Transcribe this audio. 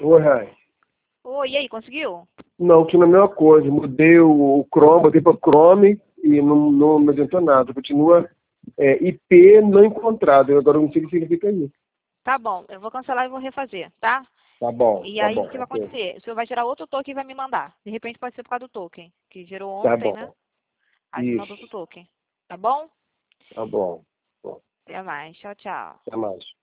Oi, Rai. Oi, e aí, conseguiu? Não, tinha a mesma coisa. Mudei o Chrome, botei para Chrome e não me adiantou nada. Continua IP não encontrado. Eu agora não sei o que significa isso. Tá bom, eu vou cancelar e vou refazer, tá? E Tá aí, bom, o que vai ok. acontecer? O senhor vai gerar outro token e vai me mandar. De repente pode ser por causa do token, que gerou Tá ontem, né? bom. Aí me manda outro Isso. token. Tá bom? Tá bom. Bom, Até mais. Tchau, tchau. até mais.